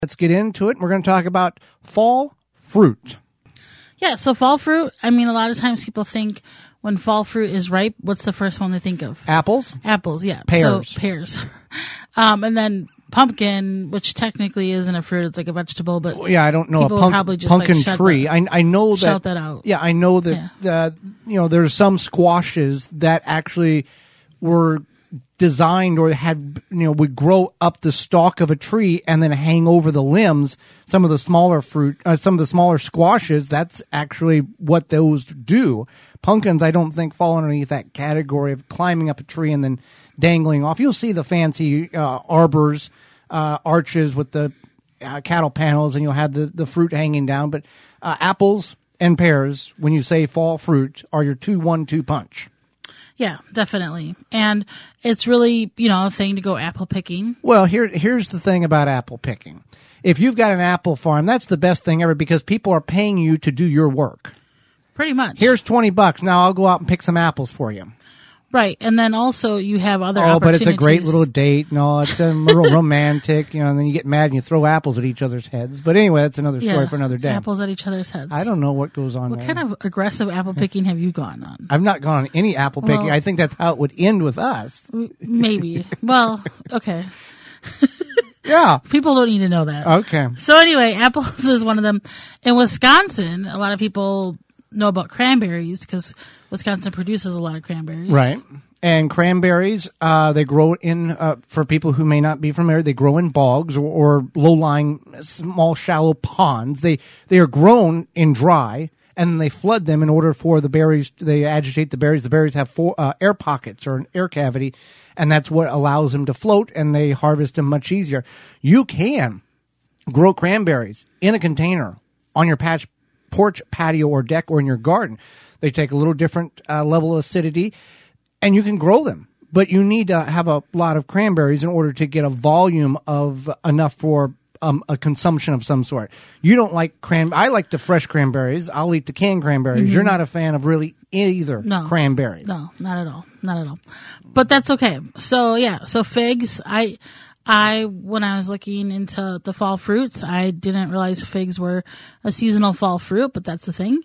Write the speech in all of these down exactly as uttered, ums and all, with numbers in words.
Let's get into it. We're going to talk about fall fruit. Yeah, so fall fruit, I mean, a lot of times people think when fall fruit is ripe, what's the first one they think of? Apples? Apples, yeah. Pears. So, pears. um, and then pumpkin, which technically isn't a fruit, it's like a vegetable, but well, yeah, I don't know people a pump, probably just pumpkin like tree. That, I I know that shout that out. Yeah, I know that Yeah. uh, you know there's some squashes that actually were designed or had you know would grow up the stalk of a tree and then hang over the limbs. Some of the smaller fruit, uh, some of the smaller squashes, that's actually what those do. Pumpkins, I don't think fall underneath that category of climbing up a tree and then dangling off. You'll see the fancy uh, arbors. Uh, arches with the uh, cattle panels, and you'll have the, the fruit hanging down. But uh, apples and pears, when you say fall fruit, are your two one two punch. Yeah, definitely. And it's really, you know, a thing to go apple picking. Well, here here's the thing about apple picking. If you've got an apple farm, that's the best thing ever because people are paying you to do your work. Pretty much. Here's twenty bucks. Now I'll go out and pick some apples for you. Right, and then also you have other oh, opportunities. but it's a great little date. No, it's a little romantic, you know, and then you get mad and you throw apples at each other's heads. But anyway, that's another story yeah, for another day. Apples at each other's heads. I don't know what goes on What there. kind of aggressive apple picking have you gone on? I've not gone on any apple picking. Well- I think that's how it would end with us. Maybe. Well, okay. Yeah. People don't need to know that. Okay. So anyway, apples is one of them. In Wisconsin, a lot of people know about cranberries because Wisconsin produces a lot of cranberries. Right. And cranberries, uh, they grow in, uh, for people who may not be familiar, they grow in bogs or, or low-lying, small, shallow ponds. They, they are grown in dry, and then they flood them in order for the berries, they agitate the berries. The berries have four, uh, air pockets or an air cavity, and that's what allows them to float, and they harvest them much easier. You can grow cranberries in a container on your patch, porch, patio, or deck, or in your garden. They take a little different uh, level of acidity, and you can grow them, but you need to have a lot of cranberries in order to get a volume of enough for um, a consumption of some sort. You don't like cran. I like the fresh cranberries. I'll eat the canned cranberries. Mm-hmm. You're not a fan of really either no, cranberry. No, not at all. Not at all. But that's okay. So yeah, so figs, I, I, when I was looking into the fall fruits, I didn't realize figs were a seasonal fall fruit, but that's the thing.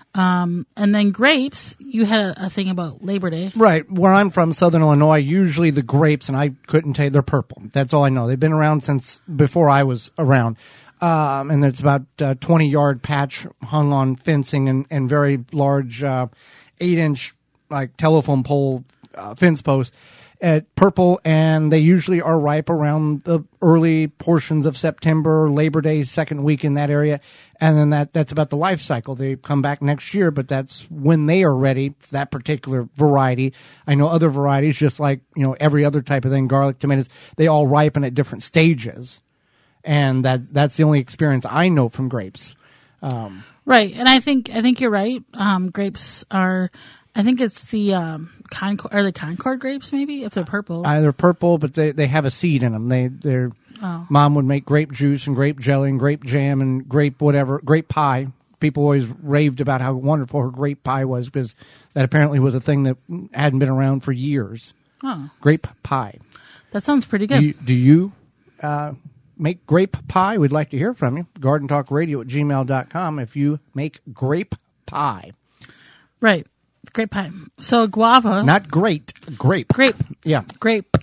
Um, and then grapes, you had a, a thing about Labor Day. Right. Where I'm from, Southern Illinois, usually the grapes, and I couldn't tell you, they're purple. That's all I know. They've been around since before I was around. Um, and it's about a twenty-yard patch hung on fencing and, and very large uh, eight-inch like telephone pole uh, fence post. At purple, and they usually are ripe around the early portions of September, Labor Day, second week in that area. And then that, that's about the life cycle. They come back next year, but that's when they are ready, that particular variety. I know other varieties, just like, you know, every other type of thing, garlic, tomatoes, they all ripen at different stages. And that that's the only experience I know from grapes. Um, right. And I think, I think you're right. Um, grapes are, I think it's the um, Concord, are the Concord grapes maybe if they're purple. Uh, they're purple, but they, they have a seed in them. They they're oh. Mom would make grape juice and grape jelly and grape jam and grape whatever grape pie. People always raved about how wonderful her grape pie was because that apparently was a thing that hadn't been around for years. Oh. Grape pie. That sounds pretty good. Do you, do you uh, make grape pie? We'd like to hear from you. garden talk radio at gmail dot com if you make grape pie. Right. Grape pie. So guava. Not great. Grape. Grape. Yeah. Grape.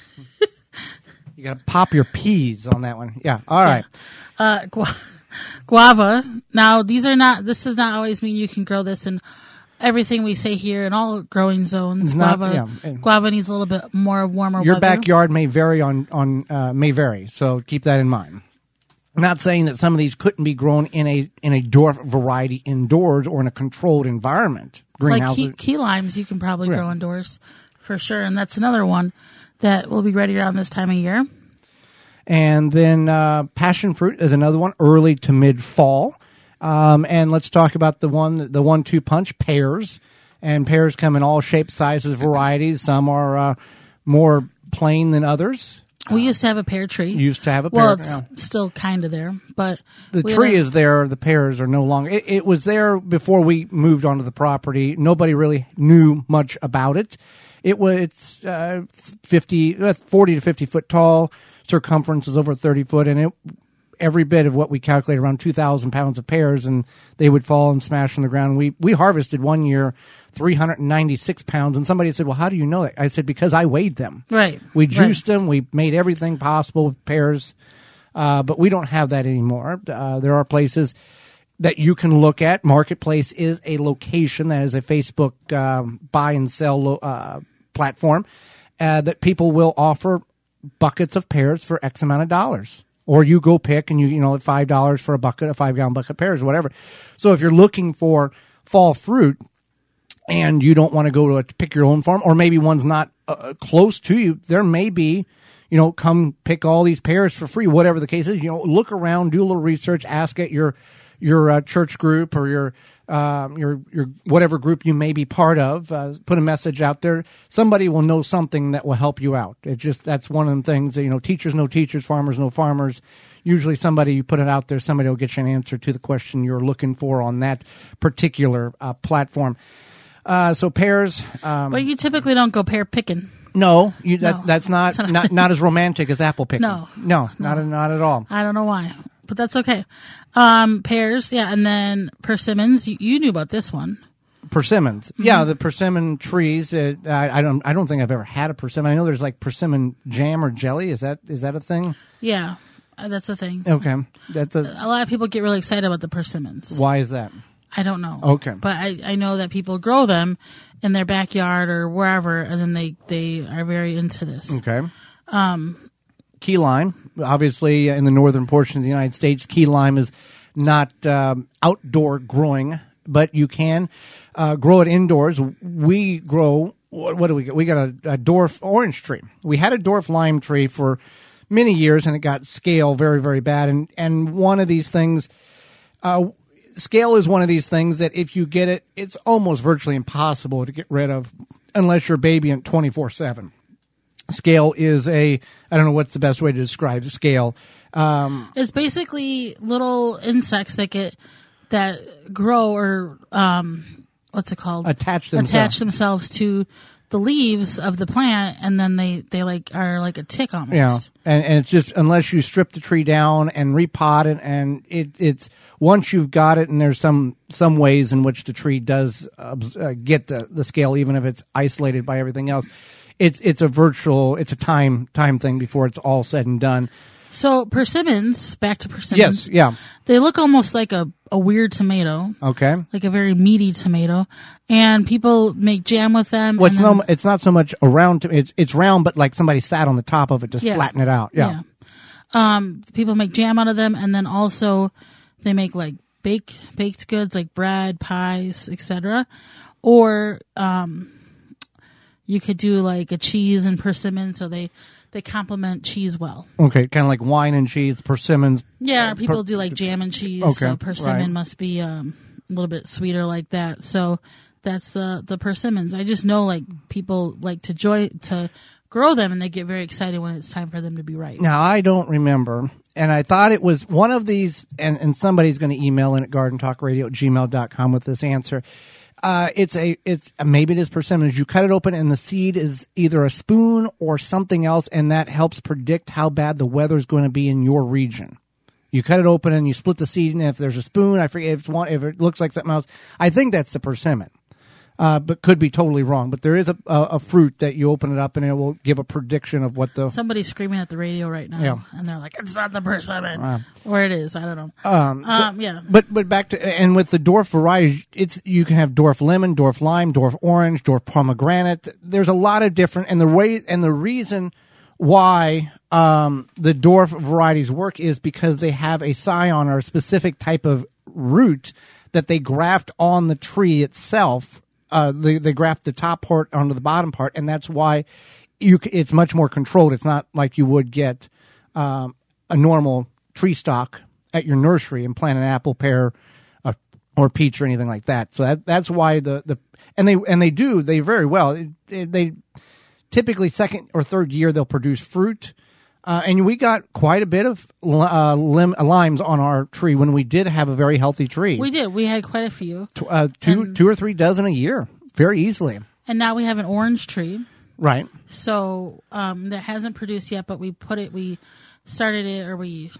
You got to pop your peas on that one. Yeah. All right. Yeah. Uh, gu- guava. Now, these are not, this does not always mean you can grow this in everything we say here in all growing zones. Not- Guava, yeah. guava needs a little bit more warmer Your weather. backyard may vary on, on, uh, may vary. So keep that in mind. I'm not saying that some of these couldn't be grown in a, in a dwarf variety indoors or in a controlled environment. Like Greenhouses. key, key limes, you can probably Right. grow indoors for sure. And that's another one that will be ready around this time of year. And then uh, passion fruit is another one, early to mid fall. Um, and let's talk about the one, the one two punch, pears. And pears come in all shapes, sizes, varieties. Some are uh, more plain than others. We used to have a pear tree. Used to have a pear. Well, it's yeah. still kind of there, but The we tree live- is there. The pears are no longer. It, it was there before we moved onto the property. Nobody really knew much about it. It was it's uh, fifty, uh, forty to fifty foot tall. Circumference is over thirty foot, and it every bit of what we calculate, around two thousand pounds of pears, and they would fall and smash on the ground. We we harvested one year three hundred ninety-six pounds, and somebody said, well, how do you know that? I said, because I weighed them. Right. We juiced right. them. We made everything possible with pears, uh, but we don't have that anymore. Uh, there are places that you can look at. Marketplace is a location that is a Facebook um, buy and sell uh, platform uh, that people will offer buckets of pears for X amount of dollars. Or you go pick and you, you know, at five dollars for a bucket, a five gallon bucket of pears, whatever. So if you're looking for fall fruit and you don't want to go to a, pick your own farm, or maybe one's not uh, close to you, there may be, you know, come pick all these pears for free, whatever the case is. You know, look around, do a little research, ask at your your uh, church group or your um, your your whatever group you may be part of. Uh, put a message out there. Somebody will know something that will help you out. It just that's one of the things that, you know, teachers know teachers, farmers know farmers. Usually, somebody you put it out there, somebody will get you an answer to the question you're looking for on that particular uh, platform. Uh, so pears. Um, but you typically don't go pear picking. No, you, that's No. that's not, Not- not not as romantic as apple picking. No. no, not not at all. I don't know why, but that's okay. Um, pears, yeah, and then persimmons. You, you knew about this one. Persimmons, Mm-hmm. yeah, the persimmon trees. Uh, I, I don't I don't think I've ever had a persimmon. I know there's like persimmon jam or jelly. Is that is that a thing? Yeah, uh, that's the thing. Okay, that's a, A lot of people get really excited about the persimmons. why is that? I don't know. Okay. But I, I know that people grow them in their backyard or wherever, and then they, they are very into this. Okay. Um, key lime, obviously in the northern portion of the United States, key lime is not um, outdoor growing, but you can uh, grow it indoors. We grow, what, what do we get? We got a, a dwarf orange tree. We had a dwarf lime tree for many years, and it got scale very, very bad. And, and one of these things, uh, scale is one of these things that if you get it, it's almost virtually impossible to get rid of unless you're babying twenty-four seven. Scale is a, I don't know what's the best way to describe scale. Um, It's basically little insects that get, that grow or, um, what's it called? Attach themselves. Attach themselves to the leaves of the plant, and then they, they like, are like a tick almost. Yeah, and, and it's just unless you strip the tree down and repot it, and it, it's once you've got it, and there's some some ways in which the tree does uh, uh, get the, the scale, even if it's isolated by everything else. It's it's a virtual, it's a time time thing before it's all said and done. So persimmons, back to persimmons. Yes, yeah, They look almost like a, a weird tomato, okay. like a very meaty tomato, and people make jam with them. Well, it's and then, no, it's not so much a round. To, it's it's round, but like somebody sat on the top of it to Yeah. flatten it out. Yeah. yeah. Um, people make jam out of them, and then also they make like bake baked goods like bread, pies, et cetera. Or um, you could do like a cheese and persimmon, so they they complement cheese well. Okay, kind of like wine and cheese, persimmons. Yeah, Uh, people per- do like jam and cheese. Okay, So persimmon right. must be um, a little bit sweeter like that. So that's the the persimmons. I just know like people like to joy to grow them, and they get very excited when it's time for them to be ripe. Now, I don't remember, and I thought it was one of these, and, and somebody's going to email in at garden talk radio at gmail dot com with this answer. Uh, it's a, it's maybe it is persimmons. You cut it open, and the seed is either a spoon or something else, and that helps predict how bad the weather is going to be in your region. You cut it open and you split the seed, and if there's a spoon, I forget if it's one, if it looks like something else. I think that's the persimmon. Uh, but could be totally wrong. But there is a, a, a fruit that you open it up and it will give a prediction of what the. Somebody's screaming at the radio right now, Yeah. and they're like, "It's not the persimmon," Wow. or it is. I don't know. Um, Um, yeah, But but back to and with the dwarf variety, it's you can have dwarf lemon, dwarf lime, dwarf orange, dwarf pomegranate. There's a lot of different, and the way and the reason why um, the dwarf varieties work is because they have a scion or a specific type of root that they graft on the tree itself. Uh, they they graft the top part onto the bottom part, and that's why you c- it's much more controlled. It's not like you would get um, a normal tree stock at your nursery and plant an apple, pear, uh, or peach or anything like that. So that that's why the, the and they and they do they very well. It, it, they typically second or third year they'll produce fruit, uh, and we got quite a bit of uh, lim- limes on our tree when we did have a very healthy tree. we did. We had quite a few, Tw- uh, two and- two or three dozen a year, very easily. and now we have an orange tree. Right. So um, that hasn't produced yet, but we put it. We started it, or we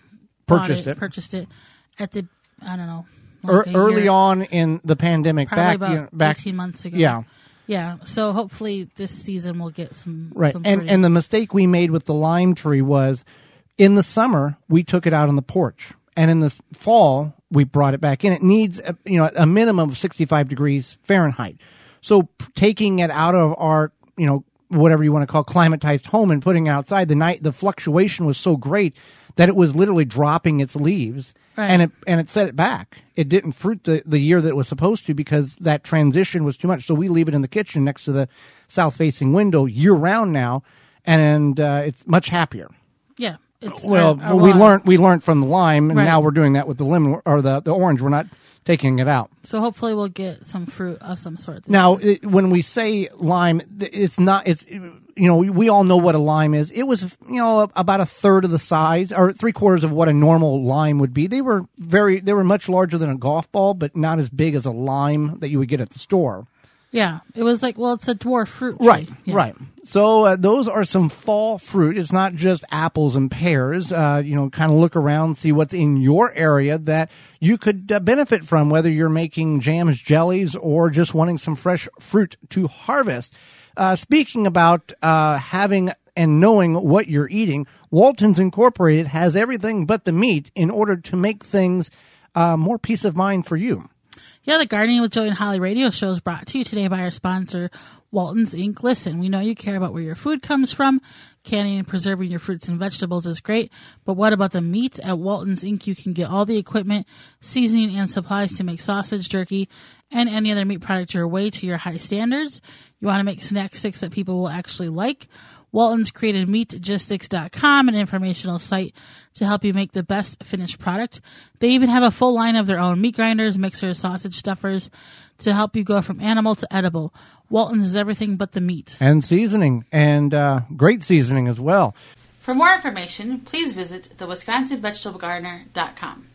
bought Purchased it. Purchased it at the, I don't know. Er, like a early year- on in the pandemic, Probably back about you know, back eighteen months ago. Yeah. Yeah. So hopefully this season we'll get some. Right. Some And fruit. and the mistake we made with the lime tree was in the summer we took it out on the porch, and in the s- fall we brought it back in. It needs a, you know a minimum of sixty-five degrees Fahrenheit. So p- taking it out of our you know whatever you want to call climatized home and putting it outside, the night the fluctuation was so great that it was literally dropping its leaves. Right. And it and it set it back. It didn't fruit the, the year that it was supposed to because that transition was too much. So we leave it in the kitchen next to the south facing window year round now, and uh, it's much happier. yeah. It's Well, our- our we lawn. learned we learned from the lime, and Right. now we're doing that with the lemon or the, the orange. We're not taking it out. So hopefully we'll get some fruit of some sort. this Now, it, when we say lime, th- it's not. It's you know we, we all know what a lime is. It was you know about a third of the size or three quarters of what a normal lime would be. They were very they were much larger than a golf ball, but not as big as a lime that you would get at the store. Yeah, it was like, well, it's a dwarf fruit tree. Right, Yeah. right. So uh, those are some fall fruit. It's not just apples and pears. Uh, you know, kind of look around, see what's in your area that you could uh, benefit from, whether you're making jams, jellies, or just wanting some fresh fruit to harvest. Uh, speaking about uh, having and knowing what you're eating, Walton's Incorporated has everything but the meat in order to make things uh, more peace of mind for you. Yeah, the Gardening with Joey and Holly radio show is brought to you today by our sponsor, Walton's Incorporated. Listen, we know you care about where your food comes from. Canning and preserving your fruits and vegetables is great, but what about the meat? At Walton's Incorporated, you can get all the equipment, seasoning, and supplies to make sausage, jerky, and any other meat product your way to your high standards. You want to make snack sticks that people will actually like? Walton's created meat gistics dot com, an informational site to help you make the best finished product. They even have a full line of their own meat grinders, mixers, sausage stuffers to help you go from animal to edible. Walton's is everything but the meat. And seasoning, and uh, great seasoning as well. For more information, please visit the wisconsin vegetable gardener dot com.